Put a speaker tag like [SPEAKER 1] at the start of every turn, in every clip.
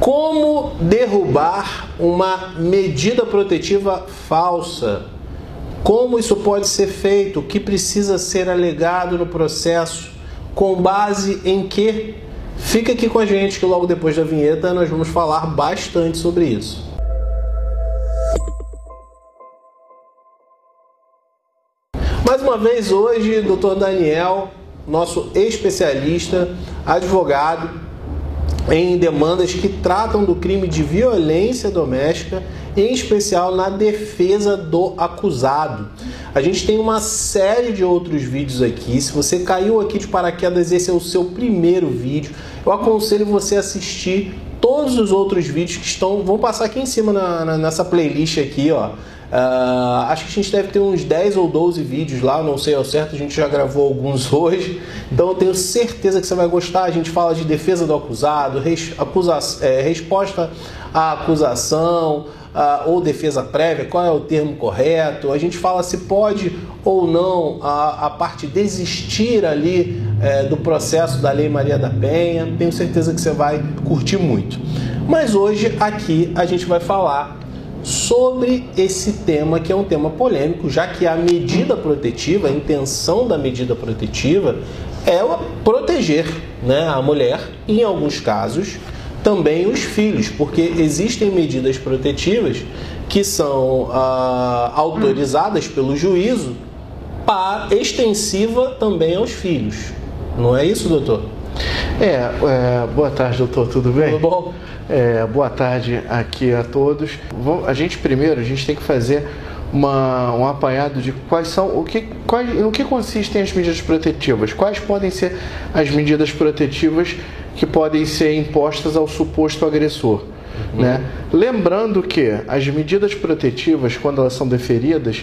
[SPEAKER 1] Como derrubar uma medida protetiva falsa? Como isso pode ser feito? O que precisa ser alegado no processo? Com base em quê? Fica aqui com a gente que logo depois da vinheta nós vamos falar bastante sobre isso. Mais uma vez hoje, Dr. Daniel, nosso especialista, advogado em demandas que tratam do crime de violência doméstica, em especial na defesa do acusado. A gente tem uma série de outros vídeos aqui. Se você caiu aqui de paraquedas, esse é o seu primeiro vídeo, eu aconselho você a assistir todos os outros vídeos que vão passar aqui em cima nessa playlist aqui, ó. Acho que a gente deve ter uns 10 ou 12 vídeos lá, não sei ao certo, a gente já gravou alguns hoje, então eu tenho certeza que você vai gostar. A gente fala de defesa do acusado, resposta à acusação, ou defesa prévia, qual é o termo correto. A gente fala se pode ou não a parte desistir ali do processo da Lei Maria da Penha. Tenho certeza que você vai curtir muito. Mas hoje aqui a gente vai falar sobre esse tema, que é um tema polêmico, já que a medida protetiva, a intenção da medida protetiva é proteger, né, a mulher e, em alguns casos, também os filhos, porque existem medidas protetivas que são autorizadas pelo juízo extensiva também aos filhos. Não é isso, doutor?
[SPEAKER 2] Boa tarde, doutor, tudo bem?
[SPEAKER 1] Tudo bom?
[SPEAKER 2] Boa tarde aqui a todos. A gente tem que fazer um apanhado de quais são, no que consistem as medidas protetivas, quais podem ser as medidas protetivas que podem ser impostas ao suposto agressor. Né? Lembrando que as medidas protetivas, quando elas são deferidas,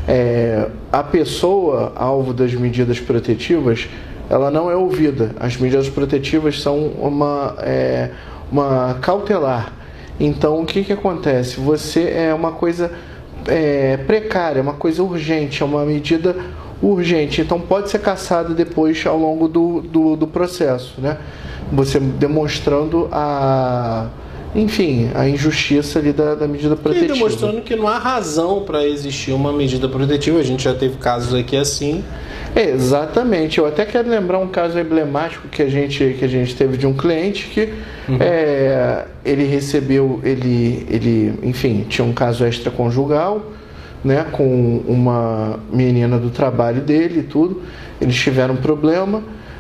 [SPEAKER 2] a pessoa alvo das medidas protetivas, ela não é ouvida. As medidas protetivas são uma cautelar. Então o que acontece? Você é uma coisa precária, uma coisa urgente, é uma medida urgente, então pode ser cassada depois ao longo do processo, né? Você demonstrando a injustiça ali da medida protetiva.
[SPEAKER 1] E demonstrando que não há razão para existir uma medida protetiva. A gente já teve casos aqui assim.
[SPEAKER 2] Exatamente. Eu até quero lembrar um caso emblemático que a gente teve de um cliente que ele recebeu, tinha um caso extraconjugal, né, com uma menina do trabalho dele e tudo. Eles tiveram um problema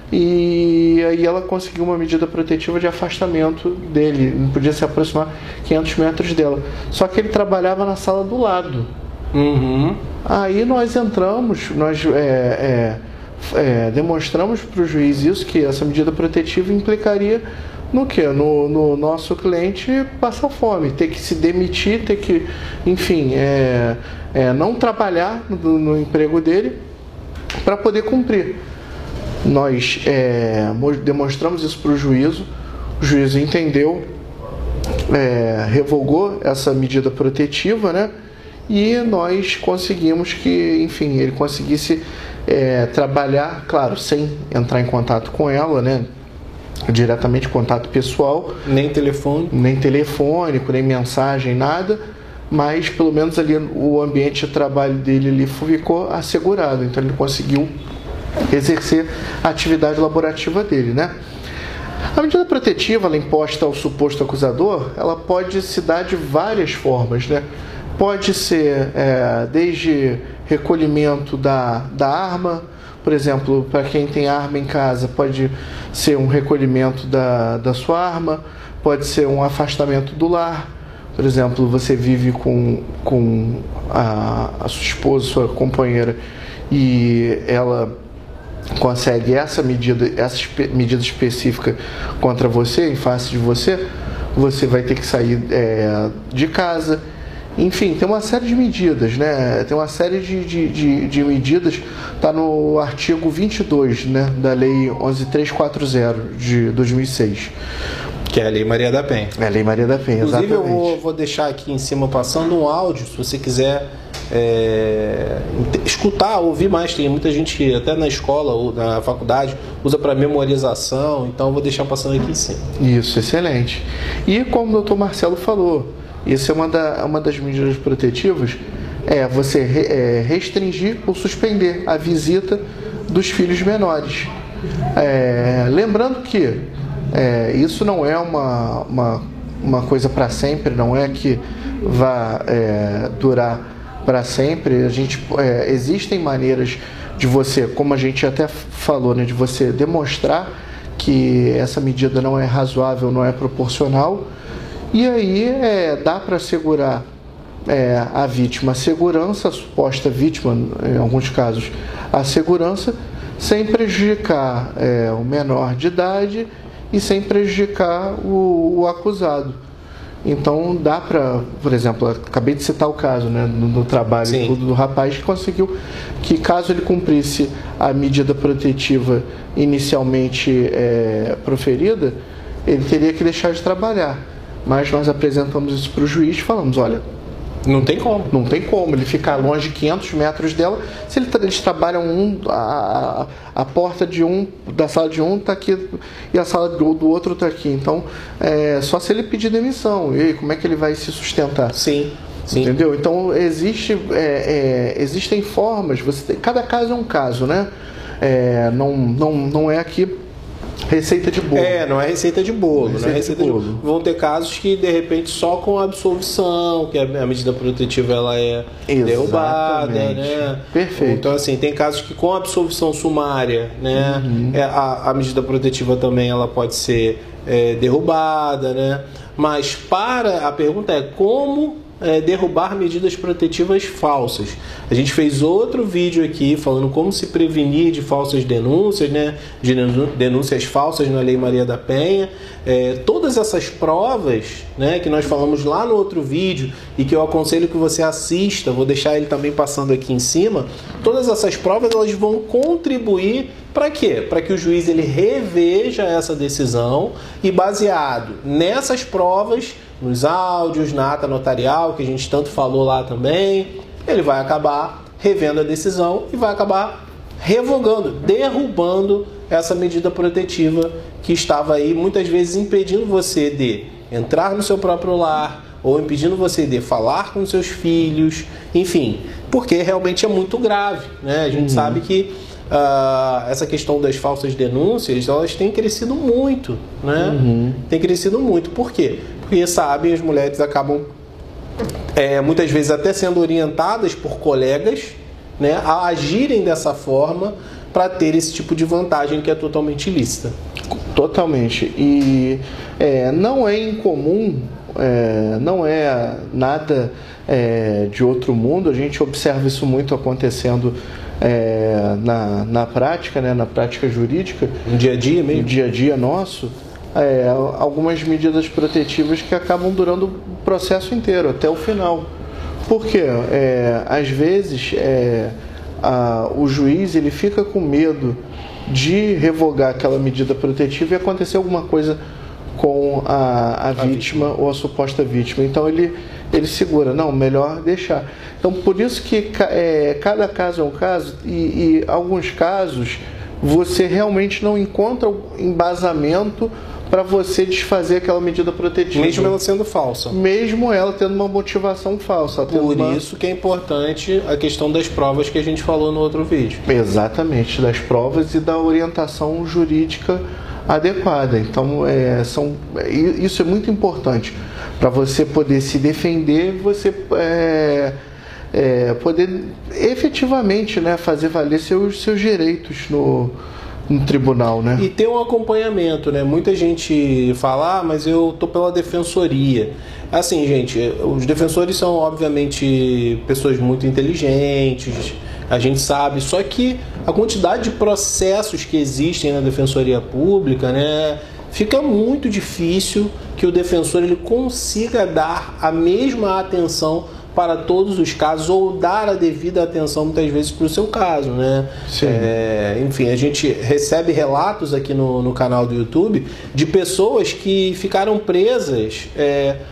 [SPEAKER 2] e aí ela conseguiu uma medida protetiva de afastamento dele. Não podia se aproximar 500 metros dela. Só que ele trabalhava na sala do lado. Aí nós entramos, demonstramos para o juiz isso, que essa medida protetiva implicaria no quê? No nosso cliente passar fome, ter que se demitir, ter que, não trabalhar no emprego dele para poder cumprir. Nós demonstramos isso para o juízo entendeu, revogou essa medida protetiva, né? E nós conseguimos que, ele conseguisse trabalhar, claro, sem entrar em contato com ela, né? Diretamente, contato pessoal.
[SPEAKER 1] Nem telefone.
[SPEAKER 2] Nem telefônico, nem mensagem, nada. Mas, pelo menos ali, o ambiente de trabalho dele ali ficou assegurado. Então, ele conseguiu exercer a atividade laborativa dele, né? A medida protetiva, ela imposta ao suposto acusador, ela pode se dar de várias formas, né? Pode ser desde recolhimento da arma, por exemplo, para quem tem arma em casa, pode ser um recolhimento da sua arma, pode ser um afastamento do lar. Por exemplo, você vive com a sua esposa, sua companheira, e ela consegue essa medida específica contra você, em face de você, você vai ter que sair de casa. Enfim, tem uma série de medidas, né? Tem uma série de medidas, está no artigo 22, né, da Lei 11.340 de 2006.
[SPEAKER 1] Que é a Lei Maria da Penha.
[SPEAKER 2] É a Lei Maria da Penha,
[SPEAKER 1] inclusive,
[SPEAKER 2] exatamente.
[SPEAKER 1] Eu vou deixar aqui em cima passando um áudio, se você quiser escutar, ouvir mais. Tem muita gente que até na escola ou na faculdade usa para memorização, então vou deixar passando aqui em cima.
[SPEAKER 2] Isso, excelente. E como o Dr. Marcelo falou, isso é uma das medidas protetivas, você restringir ou suspender a visita dos filhos menores. Lembrando que isso não é uma coisa para sempre, não é que vá durar para sempre. Existem maneiras de você, como a gente até falou, né, de você demonstrar que essa medida não é razoável, não é proporcional, e aí dá para assegurar a vítima a segurança, a suposta vítima, em alguns casos, a segurança, sem prejudicar o menor de idade e sem prejudicar o acusado. Então dá para, por exemplo, acabei de citar o caso, né, no trabalho do rapaz que conseguiu que, caso ele cumprisse a medida protetiva inicialmente proferida, ele teria que deixar de trabalhar. Mas nós apresentamos isso para o juiz e falamos, olha,
[SPEAKER 1] não tem como.
[SPEAKER 2] Não tem como ele ficar longe de 500 metros dela. Se eles trabalham a porta da sala de um está aqui e a sala do outro está aqui. Então, só se ele pedir demissão. E aí, como é que ele vai se sustentar?
[SPEAKER 1] Sim.
[SPEAKER 2] Entendeu? Então, existem formas. Cada caso é um caso, né? Não é aqui receita de bolo.
[SPEAKER 1] Não é receita de bolo. Vão ter casos que, de repente, só com a absolvição, que a medida protetiva ela é derrubada, né?
[SPEAKER 2] Perfeito.
[SPEAKER 1] Então, assim, tem casos que com a absolvição sumária, né, a medida protetiva também ela pode ser derrubada, né? Mas a pergunta é como derrubar medidas protetivas falsas. A gente fez outro vídeo aqui falando como se prevenir de falsas denúncias, né? De denúncias falsas na Lei Maria da Penha. Todas essas provas, né, que nós falamos lá no outro vídeo e que eu aconselho que você assista, vou deixar ele também passando aqui em cima, todas essas provas elas vão contribuir para quê? Para que o juiz ele reveja essa decisão e, baseado nessas provas, nos áudios, na ata notarial, que a gente tanto falou lá também, ele vai acabar revendo a decisão e vai acabar revogando, derrubando essa medida protetiva que estava aí muitas vezes impedindo você de entrar no seu próprio lar ou impedindo você de falar com seus filhos, enfim, porque realmente é muito grave, né? A gente sabe que essa questão das falsas denúncias, elas têm crescido muito, né? Tem crescido muito. Por quê? Porque, sabem, as mulheres acabam muitas vezes até sendo orientadas por colegas, né, a agirem dessa forma para ter esse tipo de vantagem que é totalmente ilícita.
[SPEAKER 2] Totalmente. E não é incomum, não é nada de outro mundo. A gente observa isso muito acontecendo na prática, né, na prática jurídica,
[SPEAKER 1] no dia a dia mesmo,
[SPEAKER 2] no dia a dia nosso, algumas medidas protetivas que acabam durando o processo inteiro, até o final. Porque às vezes o juiz ele fica com medo de revogar aquela medida protetiva e acontecer alguma coisa com a vítima ou a suposta vítima. Então ele segura, não, melhor deixar. Então por isso que cada caso é um caso e alguns casos você realmente não encontra embasamento para você desfazer aquela medida protetiva.
[SPEAKER 1] Mesmo ela sendo falsa.
[SPEAKER 2] Mesmo ela tendo uma motivação falsa.
[SPEAKER 1] Por isso que é importante a questão das provas que a gente falou no outro vídeo.
[SPEAKER 2] Exatamente, das provas e da orientação jurídica adequada. Então, isso é muito importante para você poder se defender, você poder efetivamente, né, fazer valer seus direitos no tribunal, né?
[SPEAKER 1] E ter um acompanhamento, né? Muita gente fala, mas eu tô pela defensoria. Assim, gente, os defensores são obviamente pessoas muito inteligentes, a gente sabe, só que a quantidade de processos que existem na defensoria pública, né, fica muito difícil que o defensor ele consiga dar a mesma atenção para todos os casos ou dar a devida atenção muitas vezes para o seu caso, né? Enfim, a gente recebe relatos aqui no canal do YouTube de pessoas que ficaram presas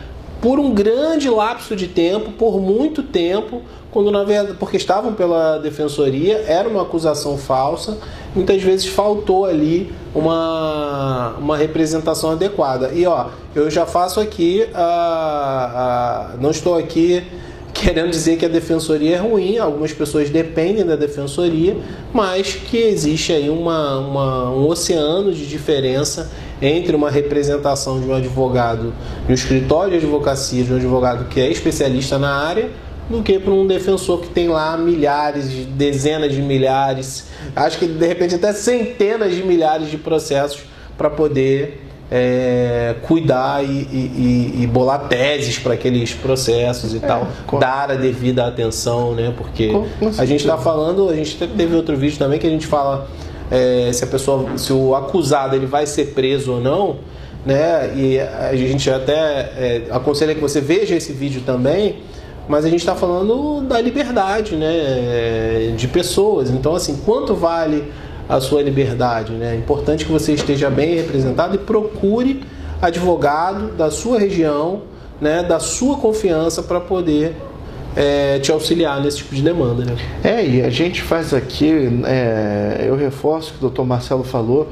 [SPEAKER 1] por um grande lapso de tempo, por muito tempo, quando na verdade, porque estavam pela defensoria, era uma acusação falsa, muitas vezes faltou ali uma representação adequada. E ó, eu já faço aqui, não estou aqui querendo dizer que a defensoria é ruim, algumas pessoas dependem da defensoria, mas que existe aí um oceano de diferença entre uma representação de um advogado de um escritório de advocacia, de um advogado que é especialista na área, do que para um defensor que tem lá milhares, dezenas de milhares, acho que de repente até centenas de milhares de processos para poder cuidar e bolar teses para aqueles processos e tal, dar a devida atenção, né? Porque a gente está falando, a gente teve outro vídeo também que a gente fala se o acusado ele vai ser preso ou não, né? E a gente até aconselha que você veja esse vídeo também, mas a gente está falando da liberdade, né? De pessoas. Então, assim, quanto vale a sua liberdade, né? É importante que você esteja bem representado e procure advogado da sua região, né? Da sua confiança para poder te auxiliar nesse tipo de demanda, né?
[SPEAKER 2] E a gente faz aqui, eu reforço o que o Dr. Marcelo falou,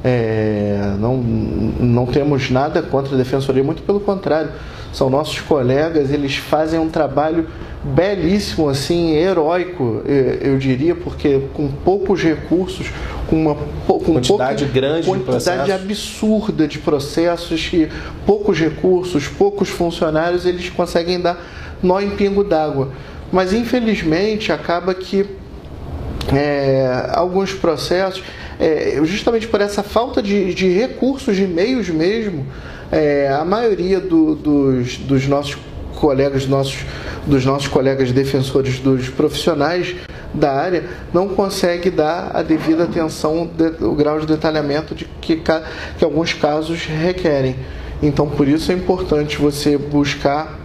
[SPEAKER 2] não temos nada contra a defensoria, muito pelo contrário, são nossos colegas, eles fazem um trabalho belíssimo, assim, heróico, eu diria, porque com poucos recursos, com uma
[SPEAKER 1] quantidade grande de processos,
[SPEAKER 2] quantidade absurda de processos, e poucos recursos, poucos funcionários, eles conseguem dar nó em pingo d'água. Mas infelizmente acaba que alguns processos, justamente por essa falta de recursos, de meios mesmo, a maioria dos nossos colegas, dos nossos colegas defensores, dos profissionais da área, não consegue dar a devida atenção, o grau de detalhamento que alguns casos requerem. Então, por isso é importante você buscar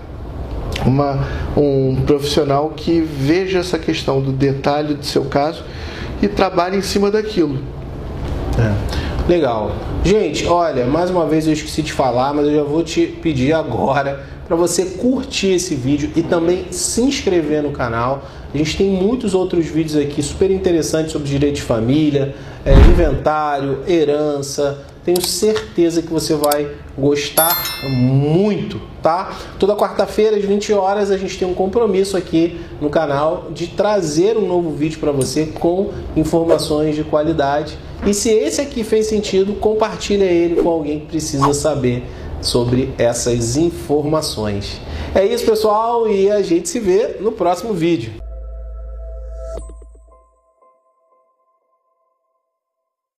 [SPEAKER 2] um profissional que veja essa questão do detalhe do seu caso e trabalhe em cima daquilo.
[SPEAKER 1] Legal. Gente, olha, mais uma vez eu esqueci de falar, mas eu já vou te pedir agora para você curtir esse vídeo e também se inscrever no canal. A gente tem muitos outros vídeos aqui super interessantes sobre direito de família, inventário, herança. Tenho certeza que você vai gostar muito, tá? Toda quarta-feira às 20 horas a gente tem um compromisso aqui no canal de trazer um novo vídeo para você com informações de qualidade. E se esse aqui fez sentido, compartilha ele com alguém que precisa saber sobre essas informações. É isso, pessoal, e a gente se vê no próximo vídeo.